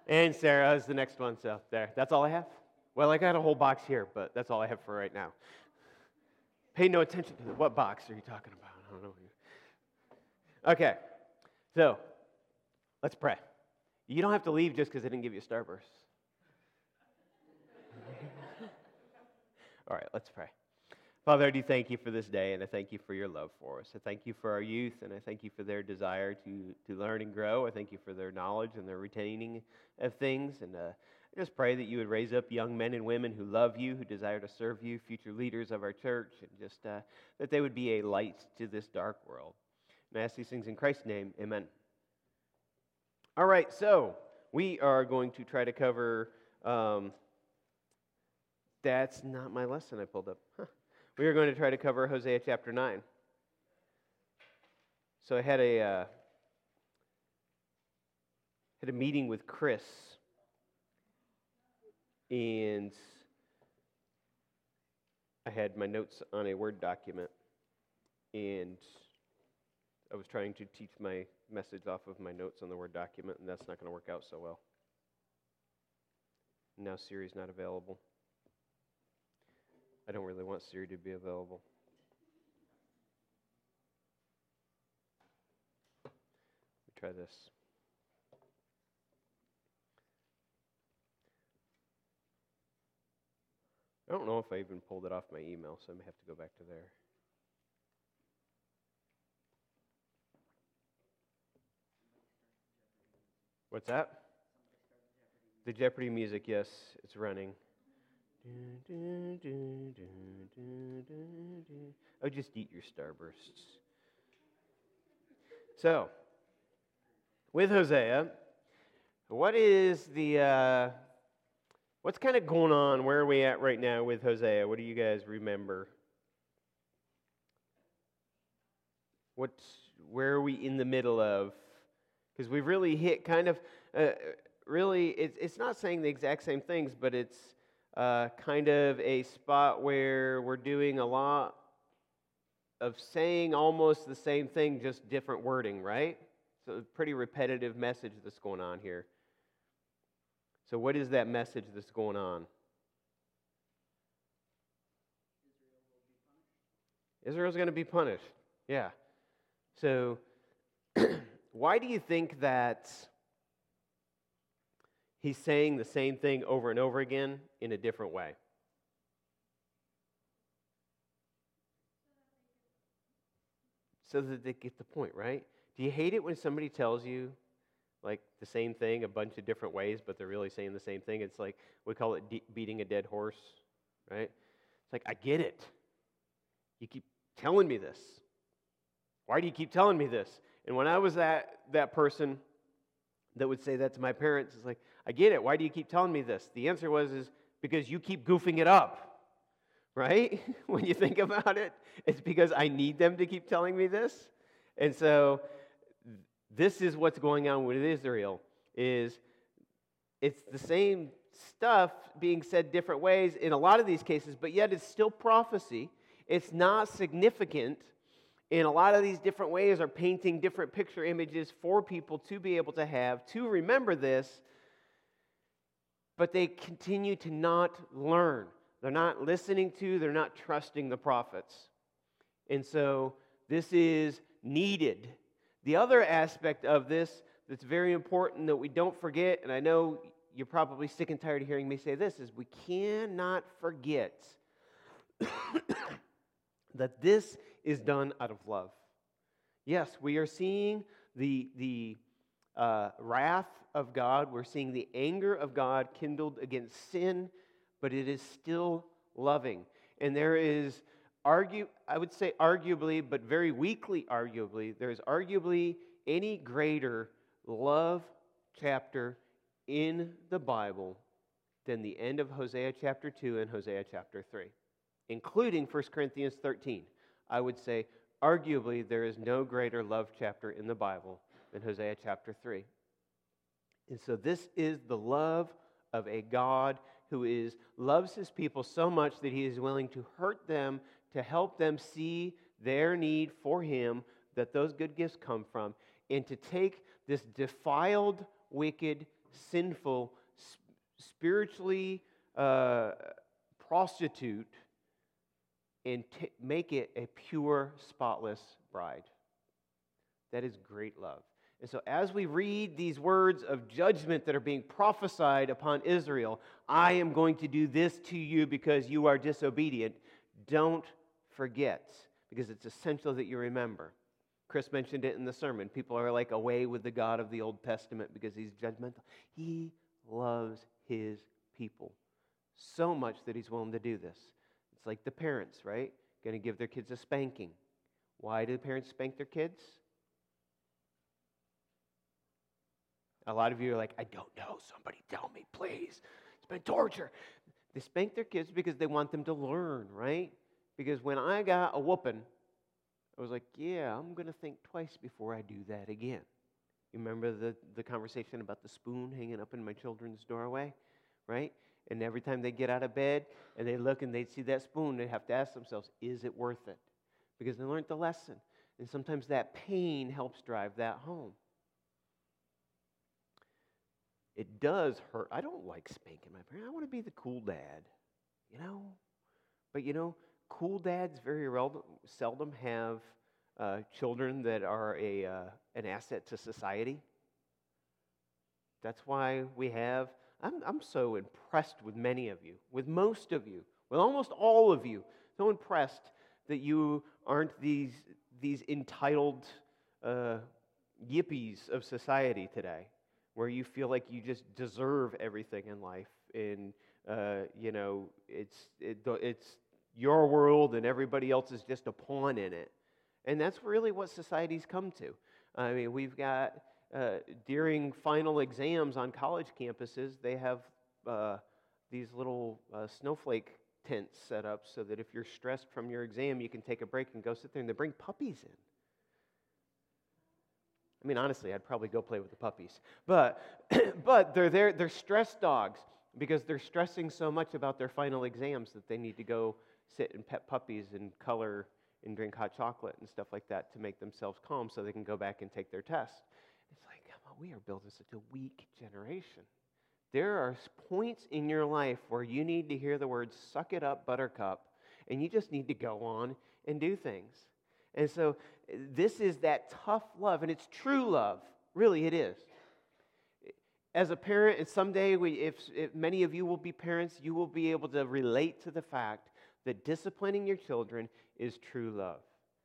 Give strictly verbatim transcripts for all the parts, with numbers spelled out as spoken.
And Sarah is the next one, so there. That's all I have. Well, I got a whole box here, but that's all I have for right now. Pay no attention to the, what box are you talking about? I don't know. Okay, so let's pray. You don't have to leave just because I didn't give you a starburst. All right, let's pray. Father, I do thank you for this day, and I thank you for your love for us. I thank you for our youth, and I thank you for their desire to, to learn and grow. I thank you for their knowledge and their retaining of things. And uh, I just pray that you would raise up young men and women who love you, who desire to serve you, future leaders of our church, and just uh, that they would be a light to this dark world. And I ask these things in Christ's name, amen. All right, so we are going to try to cover, um, that's not my lesson I pulled up. Huh. We are going to try to cover Hosea chapter nine. So I had a uh, had a meeting with Chris, and I had my notes on a Word document, and I was trying to teach my message off of my notes on the Word document, and that's not going to work out so well. Now Siri's not available. I don't really want Siri to be available. Let me try this. I don't know if I even pulled it off my email, so I may have to go back to there. What's that? The Jeopardy music, yes, it's running. Oh, just eat your starbursts. So, with Hosea, what is the, uh, what's kind of going on? Where are we at right now with Hosea? What do you guys remember? What's, where are we in the middle of? Because we've really hit kind of, uh, really, it's, it's not saying the exact same things, but it's Uh, kind of a spot where we're doing a lot of saying almost the same thing, just different wording, right? So a pretty repetitive message that's going on here. So what is that message that's going on? Israel's going to be punished. Yeah. So why do you think that he's saying the same thing over and over again in a different way? So that they get the point, right? Do you hate it when somebody tells you like the same thing a bunch of different ways, but they're really saying the same thing? It's like, we call it de- beating a dead horse, right? It's like, I get it. You keep telling me this. Why do you keep telling me this? And when I was that, that person that would say that to my parents, it's like, I get it. Why do you keep telling me this? The answer was, is because you keep goofing it up, right? When you think about it, it's because I need them to keep telling me this. And so this is what's going on with Israel, is it's the same stuff being said different ways in a lot of these cases, but yet it's still prophecy. It's not significant. In a lot of these different ways are painting different picture images for people to be able to have, to remember this, but they continue to not learn. They're not listening to, they're not trusting the prophets. And so this is needed. The other aspect of this that's very important that we don't forget, and I know you're probably sick and tired of hearing me say this, is we cannot forget that this is done out of love. Yes, we are seeing the, the uh, wrath of God. We're seeing the anger of God kindled against sin, but it is still loving. And there is, argue, I would say arguably, but very weakly arguably, there is arguably any greater love chapter in the Bible than the end of Hosea chapter two and Hosea chapter three, including First Corinthians thirteen. I would say, arguably, there is no greater love chapter in the Bible than Hosea chapter three. And so this is the love of a God who is loves his people so much that he is willing to hurt them to help them see their need for him, that those good gifts come from, and to take this defiled, wicked, sinful, spiritually uh, prostitute and t- make it a pure, spotless bride. That is great love. And so as we read these words of judgment that are being prophesied upon Israel, I am going to do this to you because you are disobedient. Don't forget, because it's essential that you remember. Chris mentioned it in the sermon. People are like away with the God of the Old Testament because he's judgmental. He loves his people so much that he's willing to do this. It's like the parents, right? Going to give their kids a spanking. Why do the parents spank their kids? A lot of you are like, I don't know. Somebody tell me, please. It's been torture. They spank their kids because they want them to learn, right? Because when I got a whooping, I was like, yeah, I'm going to think twice before I do that again. You remember the, the conversation about the spoon hanging up in my children's doorway, right? And every time they get out of bed and they look and they see that spoon, they have to ask themselves, is it worth it? Because they learned the lesson. And sometimes that pain helps drive that home. It does hurt. I don't like spanking my parents. I want to be the cool dad, you know? But, you know, cool dads very rel- seldom have uh, children that are a uh, an asset to society. That's why we have, I'm, I'm so impressed with many of you, with most of you, with almost all of you, so impressed that you aren't these, these entitled uh, yippies of society today, where you feel like you just deserve everything in life, and uh, you know it's it, it's your world, and everybody else is just a pawn in it. And that's really what society's come to. I mean, we've got uh, during final exams on college campuses, they have uh, these little uh, snowflake tents set up so that if you're stressed from your exam, you can take a break and go sit there. And they bring puppies in. I mean, honestly, I'd probably go play with the puppies. But but they're there, they're stress dogs because they're stressing so much about their final exams that they need to go sit and pet puppies and color and drink hot chocolate and stuff like that to make themselves calm so they can go back and take their test. It's like, come on, we are building such a weak generation. There are points in your life where you need to hear the words, suck it up, buttercup, and you just need to go on and do things. And so this is that tough love, and it's true love. Really, it is. As a parent, and someday, we, if, if many of you will be parents, you will be able to relate to the fact that disciplining your children is true love.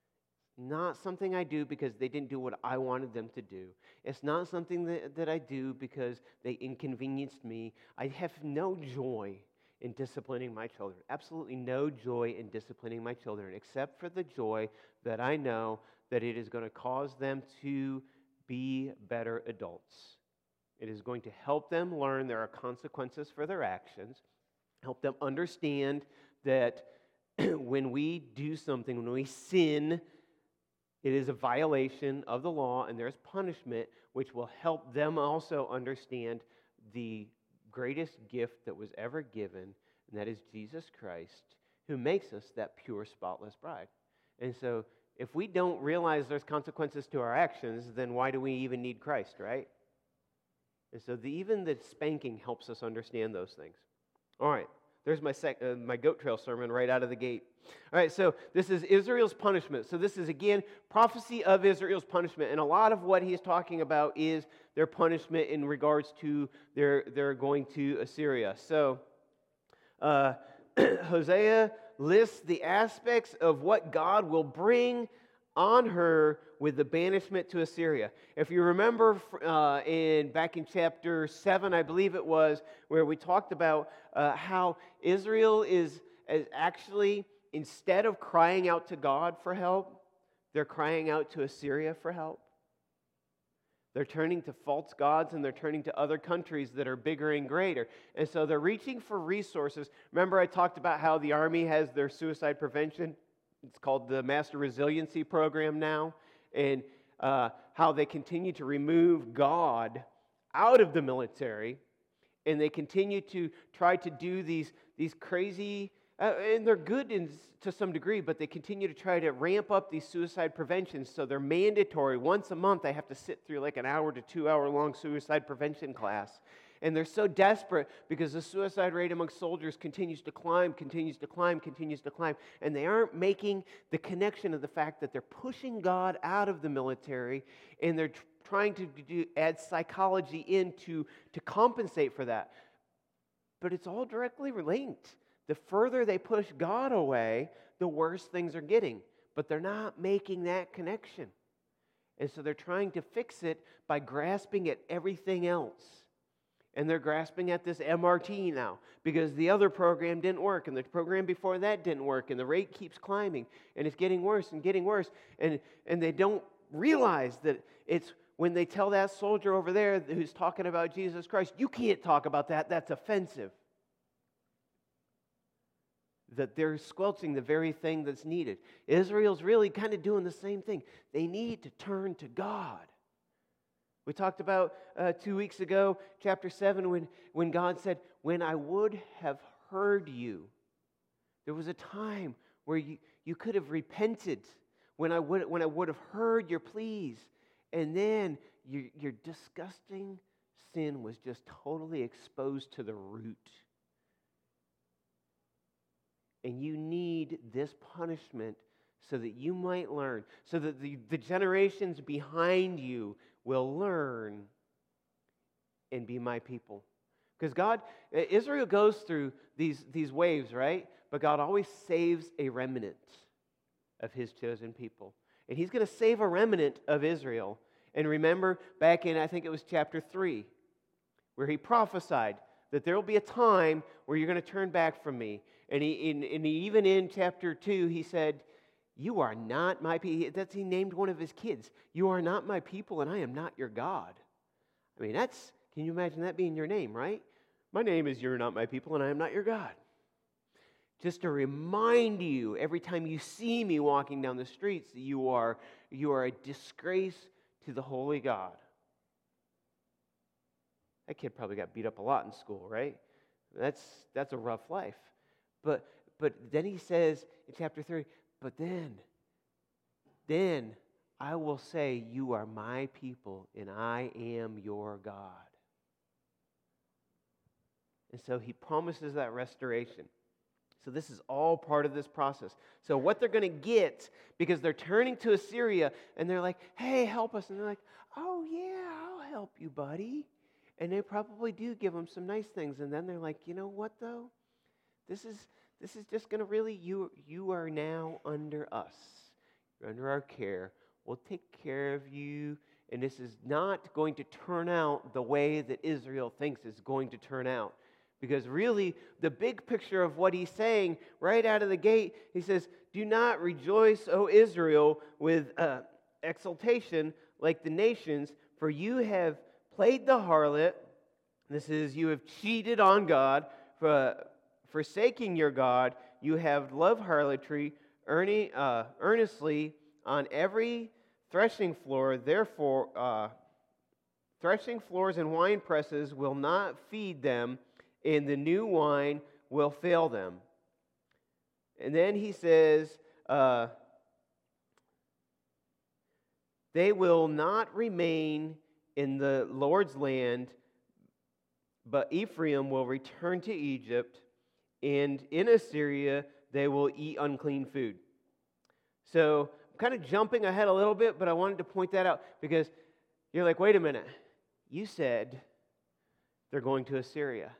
Not something I do because they didn't do what I wanted them to do. It's not something that, that I do because they inconvenienced me. I have no joy in disciplining my children. Absolutely no joy in disciplining my children, except for the joy that I know that it is going to cause them to be better adults. It is going to help them learn there are consequences for their actions, help them understand that when we do something, when we sin, it is a violation of the law and there's punishment, which will help them also understand the greatest gift that was ever given, and that is Jesus Christ, who makes us that pure, spotless bride. And so if we don't realize there's consequences to our actions, then why do we even need Christ, right? And so the, even the spanking helps us understand those things. All right. There's my sec, uh, my goat trail sermon right out of the gate. All right, so this is Israel's punishment. So this is, again, prophecy of Israel's punishment. And a lot of what he's talking about is their punishment in regards to their, their going to Assyria. So uh, Hosea lists the aspects of what God will bring on her with the banishment to Assyria. If you remember uh, in back in chapter seven, I believe it was, where we talked about uh, how Israel is, is actually, instead of crying out to God for help, they're crying out to Assyria for help. They're turning to false gods and they're turning to other countries that are bigger and greater. And so they're reaching for resources. Remember I talked about how the army has their suicide prevention? It's called the Master Resiliency Program now, and uh, how they continue to remove God out of the military, and they continue to try to do these, these crazy Uh, and they're good in, to some degree, but they continue to try to ramp up these suicide preventions. So they're mandatory. Once a month, they have to sit through like an hour to two hour long suicide prevention class. And they're so desperate because the suicide rate among soldiers continues to climb, continues to climb, continues to climb. And they aren't making the connection of the fact that they're pushing God out of the military, and they're tr- trying to do, add psychology in to, to compensate for that. But it's all directly linked. The further they push God away, the worse things are getting. But they're not making that connection. And so they're trying to fix it by grasping at everything else. And they're grasping at this M R T now because the other program didn't work, and the program before that didn't work, and the rate keeps climbing, and it's getting worse and getting worse. And, and they don't realize that it's when they tell that soldier over there who's talking about Jesus Christ, you can't talk about that, that's offensive. That they're squelching the very thing that's needed. Israel's really kind of doing the same thing. They need to turn to God. We talked about uh, two weeks ago, chapter seven, when, when God said, when I would have heard you. There was a time where you, you could have repented, when I would, when I would have heard your pleas. And then your, your disgusting sin was just totally exposed to the root. And you need this punishment so that you might learn, so that the, the generations behind you will learn and be my people. Because God, Israel goes through these, these waves, right? But God always saves a remnant of His chosen people. And He's going to save a remnant of Israel. And remember back in, I think it was chapter three, where He prophesied that there will be a time where you're going to turn back from me. And, he, in, and he, even in chapter two, He said, you are not my people. That's, He named one of His kids. You are not my people, and I am not your God. I mean, that's, can you imagine that being your name, right? My name is You're Not My People, and I am not your God. Just to remind you, every time you see me walking down the streets, that you are, you are a disgrace to the holy God. That kid probably got beat up a lot in school, right? That's, that's a rough life. But, but then He says in chapter three, but then, then I will say, you are my people, and I am your God. And so He promises that restoration. So this is all part of this process. So what they're going to get, because they're turning to Assyria, and they're like, hey, help us. And they're like, oh, yeah, I'll help you, buddy. And they probably do give them some nice things. And then they're like, you know what, though? This is this is just going to really, you, you are now under us. You're under our care. We'll take care of you. And this is not going to turn out the way that Israel thinks it's going to turn out. Because really, the big picture of what He's saying right out of the gate, He says, do not rejoice, O Israel, with uh, exultation like the nations, for you have played the harlot. This is, you have cheated on God. For, forsaking your God, you have loved harlotry earning, uh, earnestly on every threshing floor. Therefore, uh, threshing floors and wine presses will not feed them, and the new wine will fail them. And then He says, uh, they will not remain in the Lord's land, but Ephraim will return to Egypt, and in Assyria they will eat unclean food. So I'm kind of jumping ahead a little bit, but I wanted to point that out because you're like, wait a minute, you said they're going to Assyria.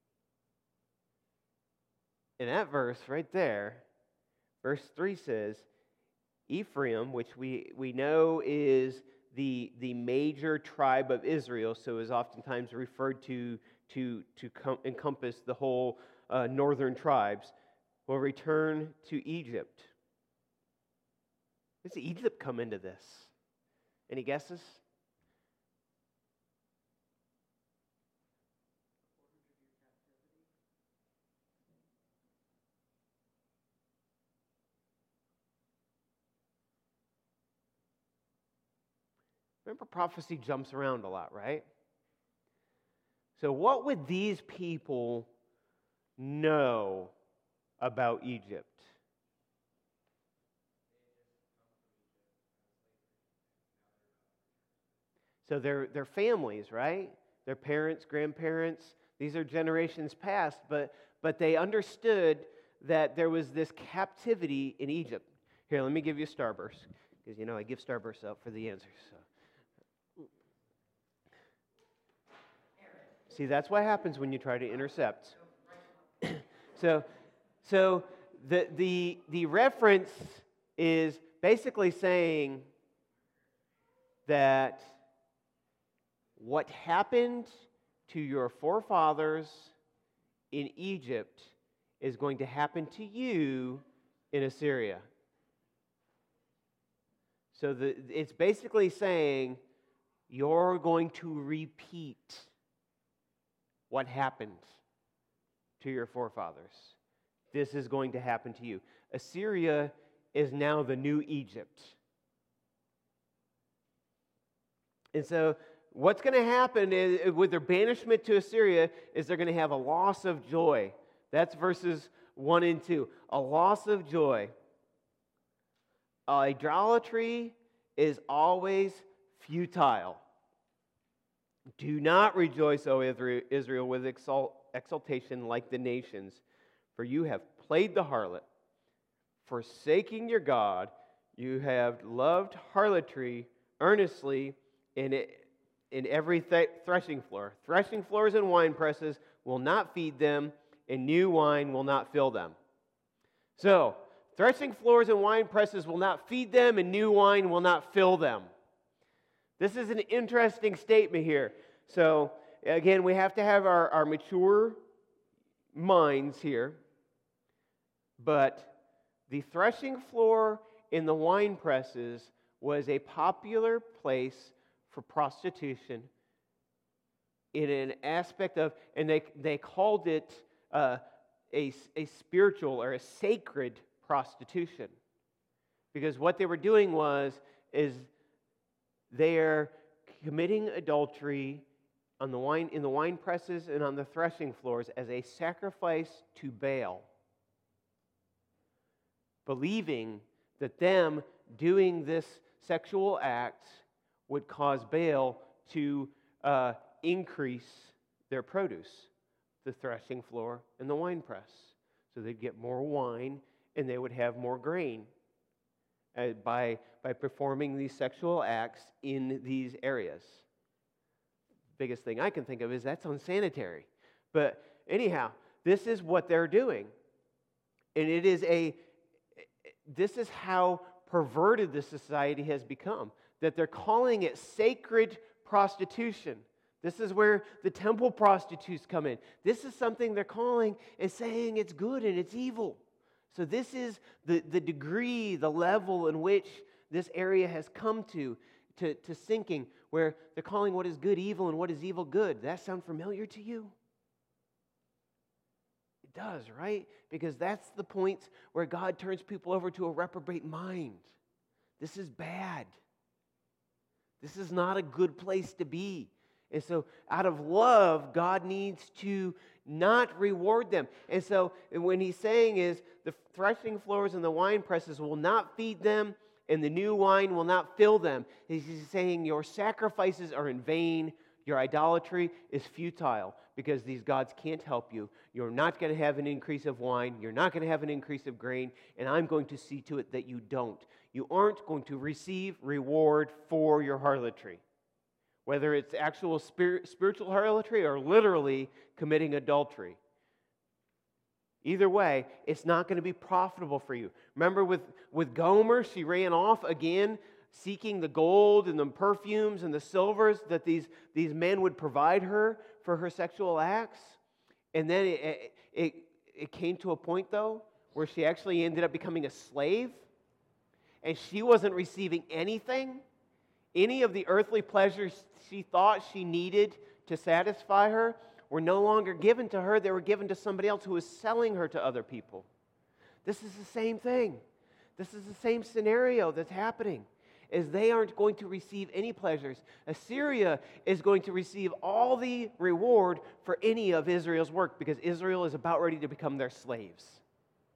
In that verse right there, verse three says, Ephraim, which we, we know is the, the major tribe of Israel, so is oftentimes referred to to, to com- encompass the whole uh, northern tribes, will return to Egypt. Does Egypt come into this? Any guesses? Remember, prophecy jumps around a lot, right? So what would these people know about Egypt? So they're, they're families, right? Their parents, grandparents, these are generations past, but, but they understood that there was this captivity in Egypt. Here, let me give you a starburst, because, you know, I give starbursts out for the answers. So. See, that's what happens when you try to intercept. so so the, the, the reference is basically saying that what happened to your forefathers in Egypt is going to happen to you in Assyria. So the, it's basically saying you're going to repeat what happened to your forefathers. This is going to happen to you. Assyria is now the new Egypt. And so what's going to happen is, with their banishment to Assyria is they're going to have a loss of joy. That's verses one and two. A loss of joy. Idolatry is always futile. Do not rejoice, O Israel, with exultation like the nations, for you have played the harlot. Forsaking your God, you have loved harlotry earnestly in it. In every th- threshing floor. Threshing floors and wine presses will not feed them, and new wine will not fill them. So, threshing floors and wine presses will not feed them, and new wine will not fill them. This is an interesting statement here. So, again, we have to have our, our mature minds here. But the threshing floor and the wine presses was a popular place for prostitution in an aspect of, and they, they called it uh, a, a spiritual or a sacred prostitution. Because what they were doing was, is they're committing adultery on the wine, in the wine presses and on the threshing floors as a sacrifice to Baal, believing that them doing this sexual act would cause Baal to uh, increase their produce, the threshing floor and the wine press. So they'd get more wine and they would have more grain uh, by, by performing these sexual acts in these areas. Biggest thing I can think of is that's unsanitary. But anyhow, this is what they're doing. And it is a, this is how perverted this society has become. That they're calling it sacred prostitution. This is where the temple prostitutes come in. This is something they're calling and saying it's good and it's evil. So this is the, the degree, the level in which this area has come to, to, to sinking, where they're calling what is good evil and what is evil good. Does that sound familiar to you? It does, right? Because that's the point where God turns people over to a reprobate mind. This is bad. This is not a good place to be. And so out of love, God needs to not reward them. And so when he's saying is, the threshing floors and the wine presses will not feed them, and the new wine will not fill them. He's saying your sacrifices are in vain. Your idolatry is futile because these gods can't help you. You're not going to have an increase of wine. You're not going to have an increase of grain. And I'm going to see to it that you don't. You aren't going to receive reward for your harlotry. Whether it's actual spirit, spiritual harlotry or literally committing adultery. Either way, it's not going to be profitable for you. Remember with, with Gomer, she ran off again seeking the gold and the perfumes and the silvers that these, these men would provide her for her sexual acts. And then it, it, it came to a point, though, where she actually ended up becoming a slave. And she wasn't receiving anything. Any of the earthly pleasures she thought she needed to satisfy her were no longer given to her. They were given to somebody else who was selling her to other people. This is the same thing. This is the same scenario that's happening. Is they aren't going to receive any pleasures. Assyria is going to receive all the reward for any of Israel's work because Israel is about ready to become their slaves.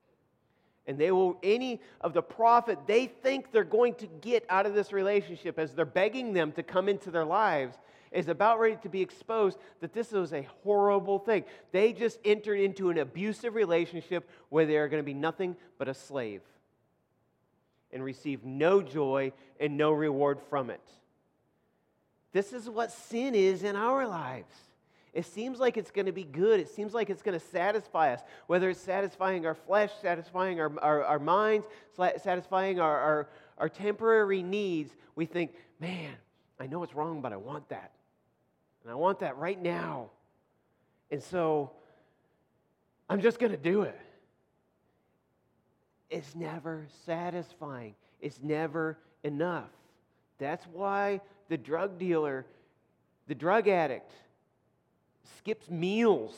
And they will, any of the profit they think they're going to get out of this relationship as they're begging them to come into their lives is about ready to be exposed that this was a horrible thing. They just entered into an abusive relationship where they are going to be nothing but a slave and receive no joy and no reward from it. This is what sin is in our lives. It seems like it's going to be good. It seems like it's going to satisfy us, whether it's satisfying our flesh, satisfying our, our, our minds, satisfying our, our, our temporary needs. We think, man, I know it's wrong, but I want that. And I want that right now. And so I'm just going to do it. It's never satisfying. It's never enough. That's why the drug dealer, the drug addict, skips meals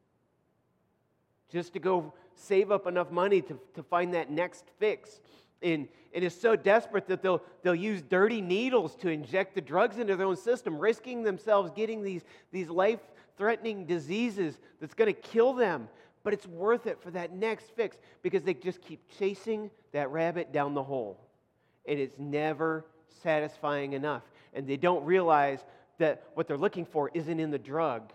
just to go save up enough money to, to find that next fix. And it is so desperate that they'll, they'll use dirty needles to inject the drugs into their own system, risking themselves getting these, these life-threatening diseases that's going to kill them. But it's worth it for that next fix because they just keep chasing that rabbit down the hole. And it's never satisfying enough. And they don't realize that what they're looking for isn't in the drug,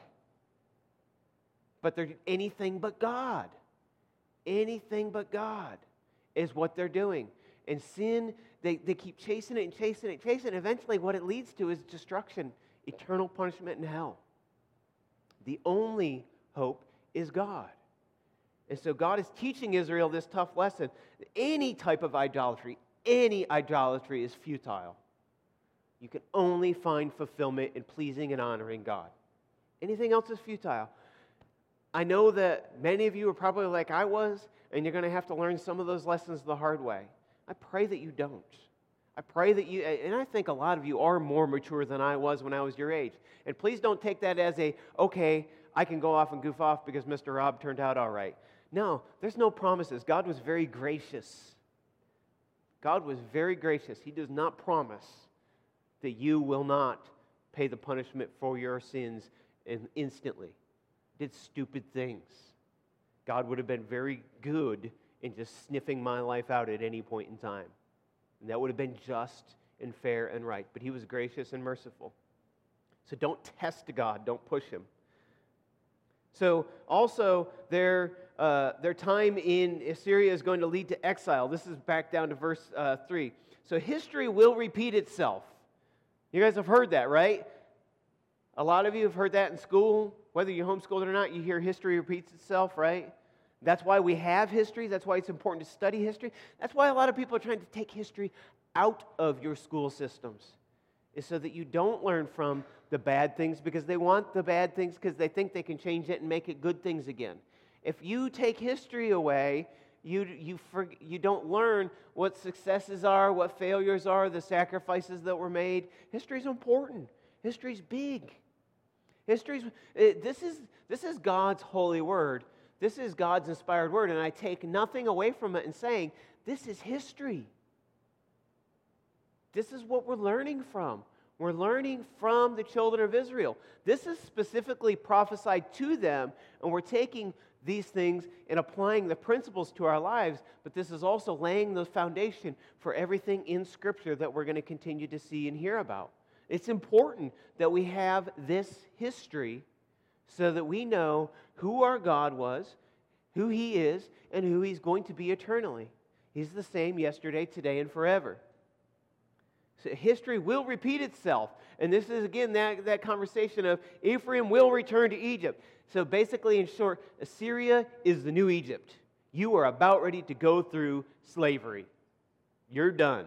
but they're anything but God. Anything but God is what they're doing. And sin, they, they keep chasing it and chasing it and chasing it. Eventually what it leads to is destruction, eternal punishment in hell. The only hope is God. And so God is teaching Israel this tough lesson. Any type of idolatry, any idolatry is futile. You can only find fulfillment in pleasing and honoring God. Anything else is futile. I know that many of you are probably like I was, and you're going to have to learn some of those lessons the hard way. I pray that you don't. I pray that you, and I think a lot of you are more mature than I was when I was your age. And please don't take that as a, okay, I can go off and goof off because Mister Rob turned out all right. No, there's no promises. God was very gracious. God was very gracious. He does not promise that you will not pay the punishment for your sins instantly. Did stupid things. God would have been very good in just sniffing my life out at any point in time. And that would have been just and fair and right. But He was gracious and merciful. So don't test God. Don't push Him. So also their, uh, their time in Assyria is going to lead to exile. This is back down to verse uh, three. So history will repeat itself. You guys have heard that, right? A lot of you have heard that in school. Whether you're homeschooled or not, you hear history repeats itself, right? That's why we have history. That's why it's important to study history. That's why a lot of people are trying to take history out of your school systems, is so that you don't learn from the bad things because they want the bad things because they think they can change it and make it good things again. If you take history away, you, you, for, you don't learn what successes are, what failures are, the sacrifices that were made. History is important. History is big. History's, this is, this is God's holy word. This is God's inspired word, and I take nothing away from it and saying, this is history. This is what we're learning from. We're learning from the children of Israel. This is specifically prophesied to them, and we're taking these things and applying the principles to our lives, but this is also laying the foundation for everything in Scripture that we're going to continue to see and hear about. It's important that we have this history so that we know who our God was, who He is, and who He's going to be eternally. He's the same yesterday, today, and forever. So history will repeat itself. And this is, again, that, that conversation of Ephraim will return to Egypt. So basically, in short, Assyria is the new Egypt. You are about ready to go through slavery. You're done.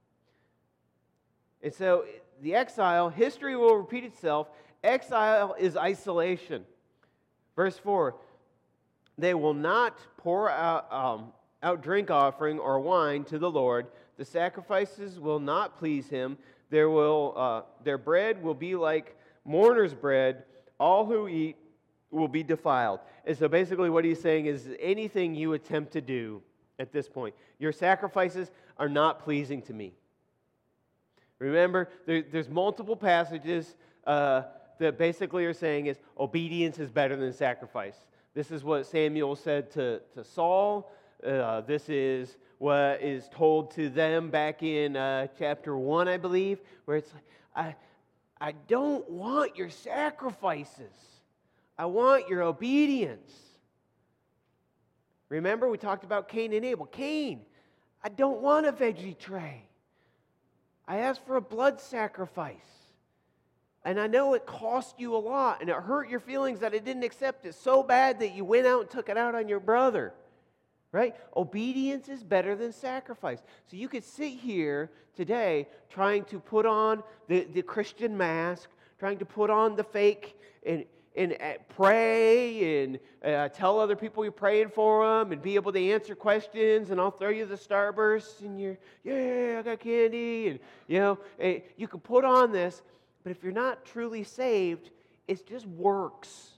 And so the exile, history will repeat itself. Exile is isolation. Verse four, they will not pour out, um, out drink offering or wine to the Lord. The sacrifices will not please Him. There will, uh, their bread will be like mourner's bread. All who eat will be defiled. And so basically what he's saying is anything you attempt to do at this point, your sacrifices are not pleasing to me. Remember, there, there's multiple passages uh, that basically are saying is obedience is better than sacrifice. This is what Samuel said to, to Saul. Uh, this is what is told to them back in uh, chapter one, I believe, where it's like, I, I don't want your sacrifices. I want your obedience. Remember, we talked about Cain and Abel. Cain, I don't want a veggie tray. I asked for a blood sacrifice. And I know it cost you a lot, and it hurt your feelings that I didn't accept it so bad that you went out and took it out on your brother. Right? Obedience is better than sacrifice. So you could sit here today trying to put on the, the Christian mask, trying to put on the fake and, and uh, pray and uh, tell other people you're praying for them and be able to answer questions, and I'll throw you the Starburst and you're, yeah, I got candy. And, you know, uh, you can put on this, but if you're not truly saved, it's just works.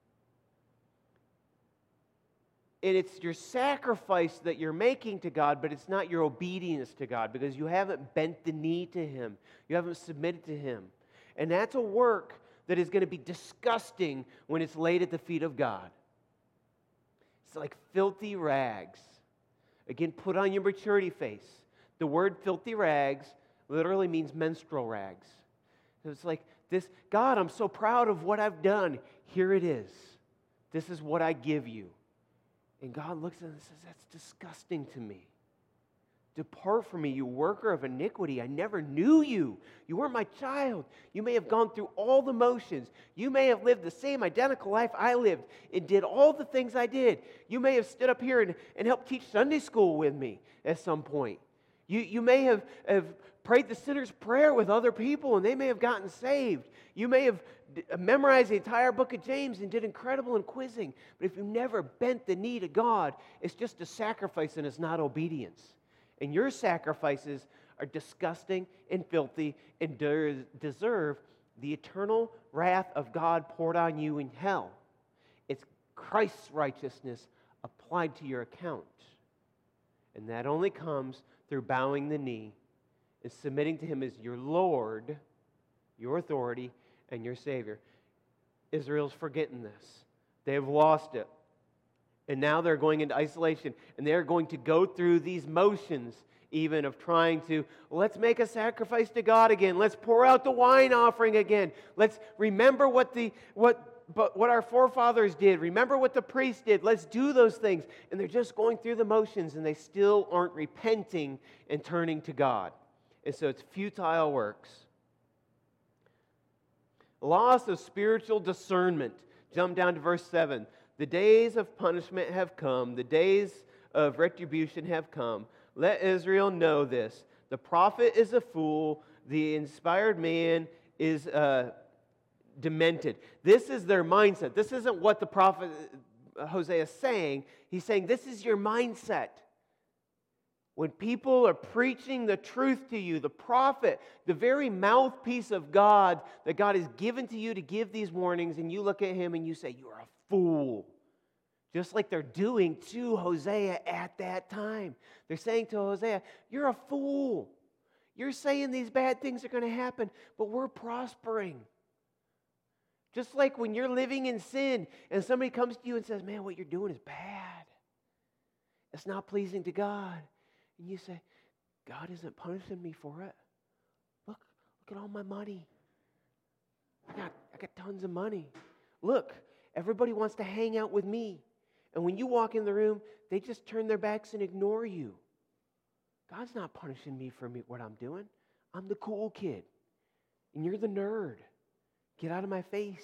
And it's your sacrifice that you're making to God, but it's not your obedience to God because you haven't bent the knee to Him. You haven't submitted to Him. And that's a work that is going to be disgusting when it's laid at the feet of God. It's like filthy rags. Again, put on your maturity face. The word filthy rags literally means menstrual rags. It's like this, God, I'm so proud of what I've done. Here it is. This is what I give you. And God looks at it and says, that's disgusting to me. Depart from me, you worker of iniquity. I never knew you. You weren't my child. You may have gone through all the motions. You may have lived the same identical life I lived and did all the things I did. You may have stood up here and, and helped teach Sunday school with me at some point. You, you may have, have prayed the sinner's prayer with other people and they may have gotten saved. You may have memorized the entire book of James and did incredible in quizzing. But if you never bent the knee to God, it's just a sacrifice and it's not obedience. And your sacrifices are disgusting and filthy and de- deserve the eternal wrath of God poured on you in hell. It's Christ's righteousness applied to your account. And that only comes through bowing the knee and submitting to Him as your Lord, your authority, and your Savior. Israel's forgetting this. They have lost it. And now they're going into isolation. And they're going to go through these motions even of trying to, let's make a sacrifice to God again. Let's pour out the wine offering again. Let's remember what the what but what our forefathers did. Remember what the priests did. Let's do those things. And they're just going through the motions and they still aren't repenting and turning to God. And so it's futile works. Loss of spiritual discernment. Jump down to verse seven. The days of punishment have come. The days of retribution have come. Let Israel know this. The prophet is a fool. The inspired man is uh, demented. This is their mindset. This isn't what the prophet Hosea is saying. He's saying this is your mindset. When people are preaching the truth to you, the prophet, the very mouthpiece of God that God has given to you to give these warnings, and you look at him and you say, you are a fool. Just like they're doing to Hosea at that time. They're saying to Hosea, you're a fool. You're saying these bad things are going to happen, but we're prospering. Just like when you're living in sin and somebody comes to you and says, man, what you're doing is bad. It's not pleasing to God. And you say, God isn't punishing me for it. Look, look at all my money. I got, I got tons of money. Look, everybody wants to hang out with me. And when you walk in the room, they just turn their backs and ignore you. God's not punishing me for me, what I'm doing. I'm the cool kid. And you're the nerd. Get out of my face.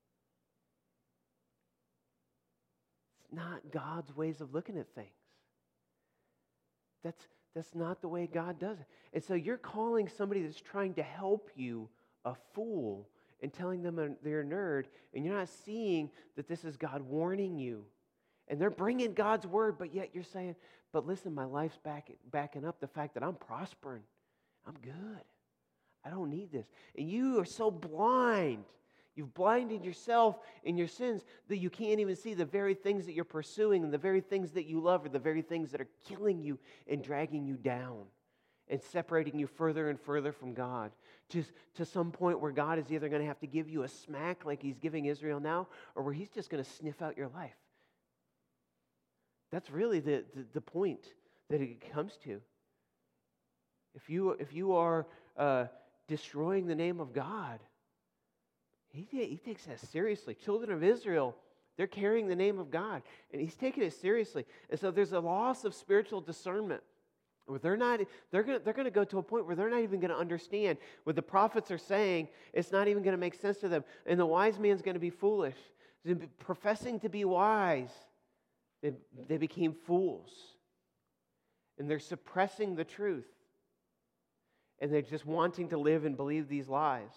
It's not God's ways of looking at things. That's, that's not the way God does it. And so you're calling somebody that's trying to help you a fool and telling them they're a nerd, and you're not seeing that this is God warning you. And they're bringing God's word, but yet you're saying, but listen, my life's back, backing up the fact that I'm prospering. I'm good. I don't need this. And you are so blind. You've blinded yourself in your sins that you can't even see the very things that you're pursuing and the very things that you love are the very things that are killing you and dragging you down and separating you further and further from God to, to some point where God is either going to have to give you a smack like He's giving Israel now, or where He's just going to sniff out your life. That's really the, the, the point that it comes to. If you, if you are uh, destroying the name of God, he, he takes that seriously. Children of Israel, they're carrying the name of God, and he's taking it seriously. And so there's a loss of spiritual discernment. Where they're not, they're going they're going to go to a point where they're not even going to understand what the prophets are saying. It's not even going to make sense to them. And the wise man's going to be foolish. Professing to be wise, they, they became fools. And they're suppressing the truth. And they're just wanting to live and believe these lies.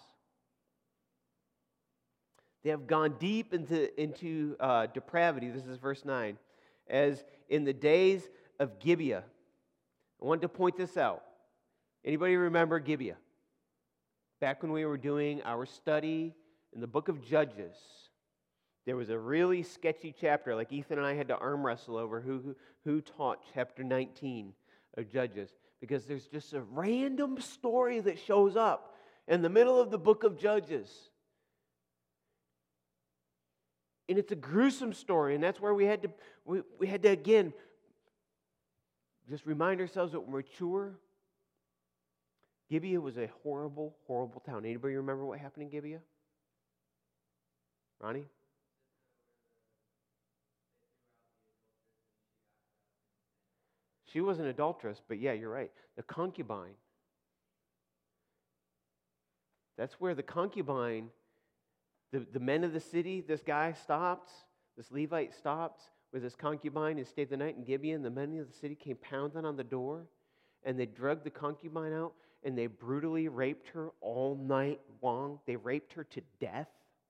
They have gone deep into, into uh, depravity. This is verse nine. As in the days of Gibeah. I wanted to point this out. Anybody remember Gibeah? Back when we were doing our study in the book of Judges, there was a really sketchy chapter, like Ethan and I had to arm wrestle over who, who, who taught chapter nineteen of Judges. Because there's just a random story that shows up in the middle of the book of Judges. And it's a gruesome story, and that's where we had to, we, we had to again, just remind ourselves that we're mature. Gibeah was a horrible, horrible town. Anybody remember what happened in Gibeah? Ronnie? She was an adulteress, but yeah, you're right. The concubine. That's where the concubine, the, the men of the city, this guy stopped, this Levite stopped with his concubine and stayed the night in Gibeah, and the men of the city came pounding on the door, and they dragged the concubine out, and they brutally raped her all night long. They raped her to death.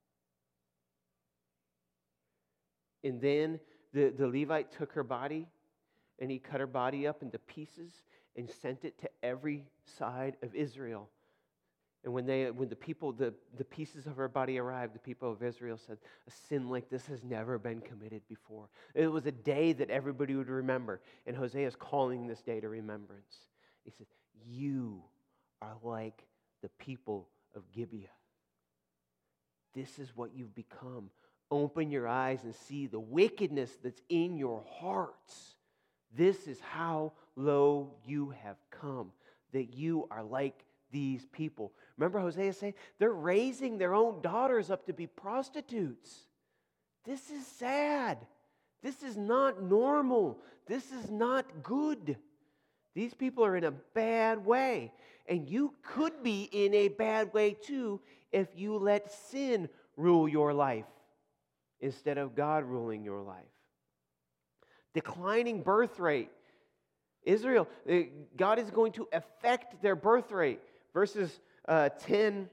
And then the, the Levite took her body, and he cut her body up into pieces and sent it to every side of Israel. And when they, when the people, the, the pieces of her body arrived, the people of Israel said, a sin like this has never been committed before. It was a day that everybody would remember. And Hosea is calling this day to remembrance. He said, you are like the people of Gibeah. This is what you've become. Open your eyes and see the wickedness that's in your hearts. This is how low you have come, that you are like these people. Remember Hosea saying they're raising their own daughters up to be prostitutes. This is sad. This is not normal. This is not good. These people are in a bad way. And you could be in a bad way too if you let sin rule your life instead of God ruling your life. Declining birth rate. Israel, God is going to affect their birth rate. Verses uh, ten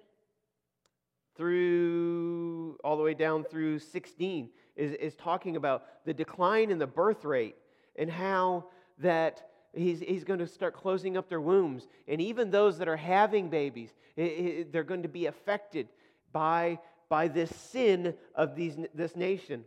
through all the way down through sixteen is, is talking about the decline in the birth rate and how that he's, he's going to start closing up their wombs. And even those that are having babies, it, it, they're going to be affected by, by this sin of these, this nation.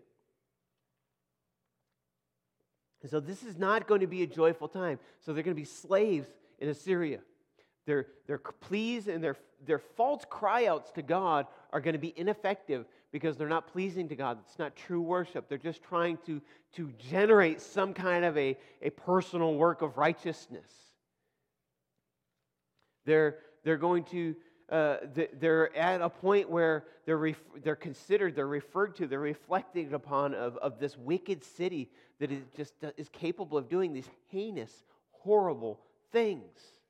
And so this is not going to be a joyful time. So they're going to be slaves in Assyria. Their, their pleas and their, their false cry-outs to God are going to be ineffective because they're not pleasing to God. It's not true worship. They're just trying to, to generate some kind of a, a personal work of righteousness. They're, they're going to, uh, they're at a point where they're, ref, they're considered, they're referred to, they're reflected upon of, of this wicked city that is just is capable of doing these heinous, horrible things.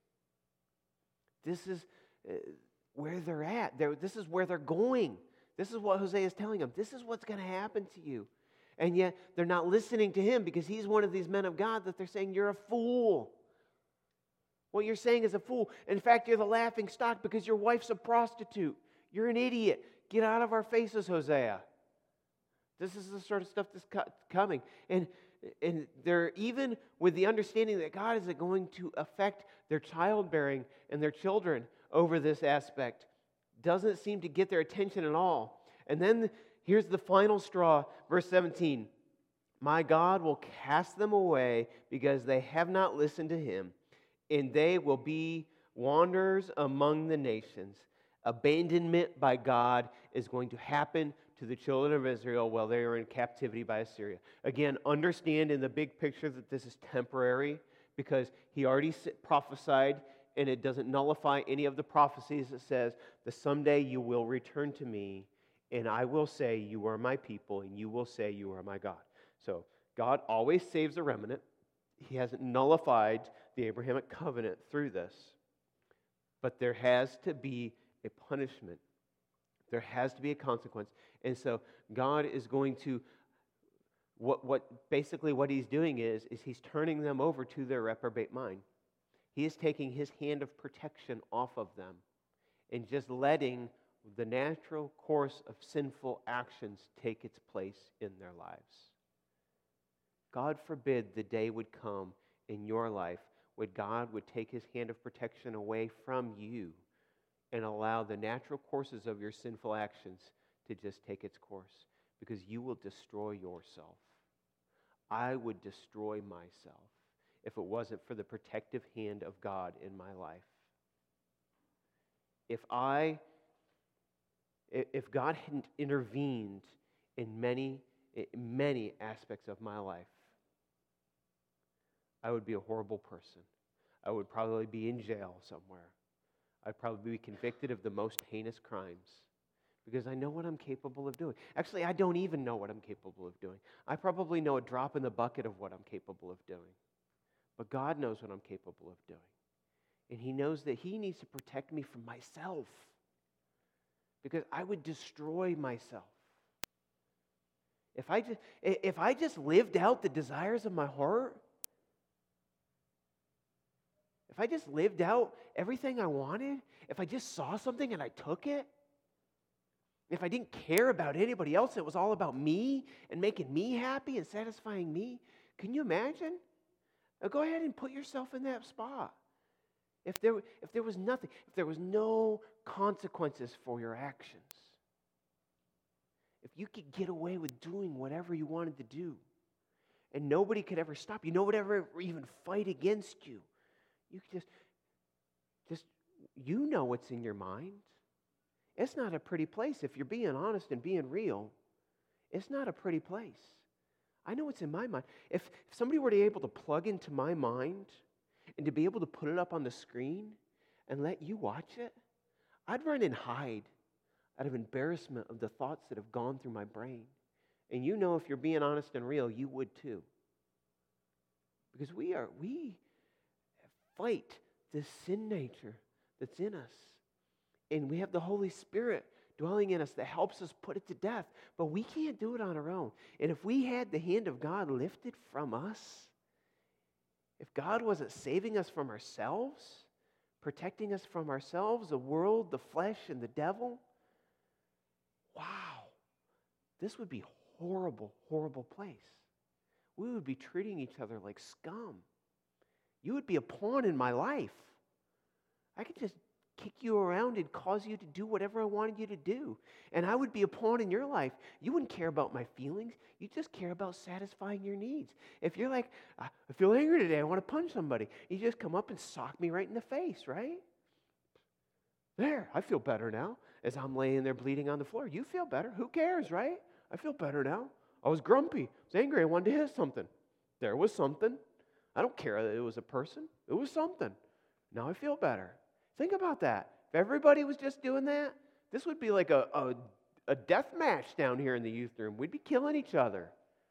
This is uh, where they're at. They're, this is where they're going. This is what Hosea is telling them. This is what's going to happen to you. And yet they're not listening to him because he's one of these men of God that they're saying, you're a fool. What you're saying is a fool. In fact, you're the laughing stock because your wife's a prostitute. You're an idiot. Get out of our faces, Hosea. This is the sort of stuff that's coming. And, and they're even with the understanding that God is going to affect their childbearing and their children over this aspect. Doesn't seem to get their attention at all. And then here's the final straw, verse seventeen. My God will cast them away because they have not listened to him, and they will be wanderers among the nations. Abandonment by God is going to happen to the children of Israel while they are in captivity by Assyria. Again, understand in the big picture that this is temporary because he already prophesied, and it doesn't nullify any of the prophecies that says that someday you will return to me, and I will say you are my people, and you will say you are my God. So God always saves a remnant. He hasn't nullified the Abrahamic covenant through this. But there has to be a punishment. There has to be a consequence. And so God is going to, what, what basically what he's doing is, is he's turning them over to their reprobate mind. He is taking his hand of protection off of them and just letting the natural course of sinful actions take its place in their lives. God forbid the day would come in your life when God would take his hand of protection away from you and allow the natural courses of your sinful actions to just take its course, because you will destroy yourself. I would destroy myself if it wasn't for the protective hand of God in my life. If I, if God hadn't intervened in many, in many aspects of my life, I would be a horrible person. I would probably be in jail somewhere. I'd probably be convicted of the most heinous crimes because I know what I'm capable of doing. Actually, I don't even know what I'm capable of doing. I probably know a drop in the bucket of what I'm capable of doing. But God knows what I'm capable of doing. And he knows that he needs to protect me from myself because I would destroy myself. If I just, if I just lived out the desires of my heart, if I just lived out everything I wanted, if I just saw something and I took it, if I didn't care about anybody else, it was all about me and making me happy and satisfying me, can you imagine? Now go ahead and put yourself in that spot. If there, if there was nothing, if there was no consequences for your actions, if you could get away with doing whatever you wanted to do, and nobody could ever stop you, nobody would ever even fight against you, you just, just, you know what's in your mind. It's not a pretty place if you're being honest and being real. It's not a pretty place. I know what's in my mind. If, if somebody were to be able to plug into my mind and to be able to put it up on the screen and let you watch it, I'd run and hide out of embarrassment of the thoughts that have gone through my brain. And you know if you're being honest and real, you would too. Because we are, we... fight this sin nature that's in us. And we have the Holy Spirit dwelling in us that helps us put it to death. But we can't do it on our own. And if we had the hand of God lifted from us, if God wasn't saving us from ourselves, protecting us from ourselves, the world, the flesh, and the devil, wow, this would be a horrible, horrible place. We would be treating each other like scum. You would be a pawn in my life. I could just kick you around and cause you to do whatever I wanted you to do. And I would be a pawn in your life. You wouldn't care about my feelings. You just care about satisfying your needs. If you're like, I feel angry today, I want to punch somebody, you just come up and sock me right in the face, right? There, I feel better now. As I'm laying there bleeding on the floor, you feel better. Who cares, right? I feel better now. I was grumpy. I was angry. I wanted to hit something. There was something. I don't care that it was a person. It was something. Now I feel better. Think about that. If everybody was just doing that, this would be like a, a, a death match down here in the youth room. We'd be killing each other.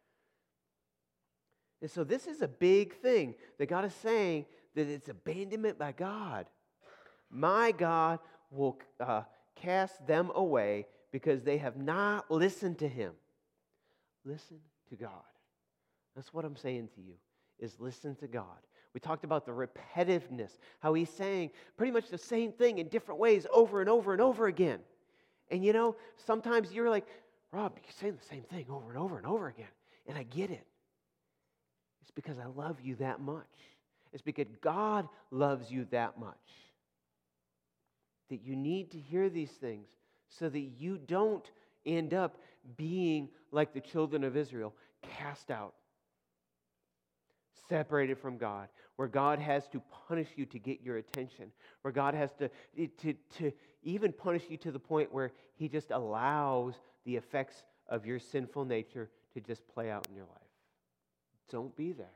And so this is a big thing that God is saying, that it's abandonment by God. My God will uh, cast them away because they have not listened to him. Listen to God. That's what I'm saying to you, is listen to God. We talked about the repetitiveness, how he's saying pretty much the same thing in different ways over and over and over again. And you know, sometimes you're like, Rob, you're saying the same thing over and over and over again. And I get it. It's because I love you that much. It's because God loves you that much. That you need to hear these things so that you don't end up being like the children of Israel, cast out, separated from God, where God has to punish you to get your attention, where God has to, to, to even punish you to the point where he just allows the effects of your sinful nature to just play out in your life. Don't be there.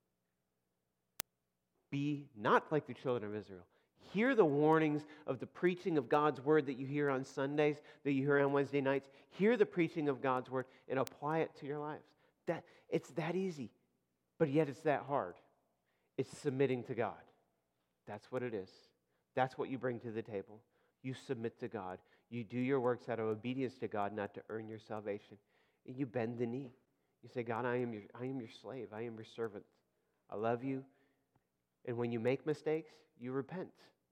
Be not like the children of Israel. Hear the warnings of the preaching of God's word that you hear on Sundays, that you hear on Wednesday nights. Hear the preaching of God's word and apply it to your lives. That, it's that easy, but yet it's that hard. It's submitting to God. That's what it is. That's what you bring to the table. You submit to God. You do your works out of obedience to God, not to earn your salvation. And you bend the knee. You say, God, I am your, I am your slave. I am your servant. I love you. And when you make mistakes, you repent.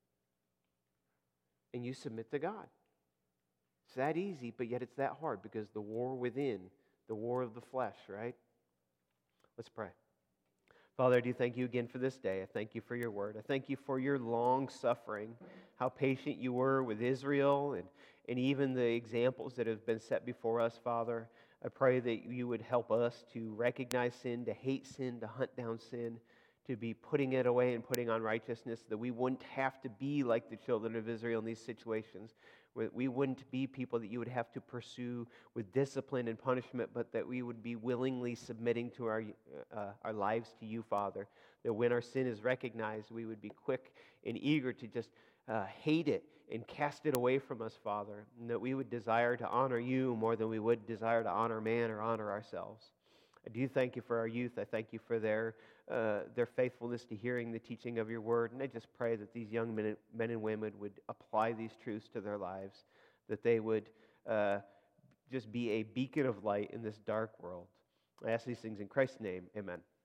And you submit to God. It's that easy, but yet it's that hard because the war within, the war of the flesh, right? Let's pray. Father, I do thank you again for this day. I thank you for your word. I thank you for your long suffering, how patient you were with Israel, and, and even the examples that have been set before us, Father. I pray that you would help us to recognize sin, to hate sin, to hunt down sin, to be putting it away and putting on righteousness, that we wouldn't have to be like the children of Israel in these situations. We wouldn't be people that you would have to pursue with discipline and punishment, but that we would be willingly submitting to our uh, our lives to you, Father. That when our sin is recognized, we would be quick and eager to just uh, hate it and cast it away from us, Father. And that we would desire to honor you more than we would desire to honor man or honor ourselves. I do thank you for our youth. I thank you for their uh, their faithfulness to hearing the teaching of your word. And I just pray that these young men, men and women would apply these truths to their lives, that they would uh, just be a beacon of light in this dark world. I ask these things in Christ's name. Amen.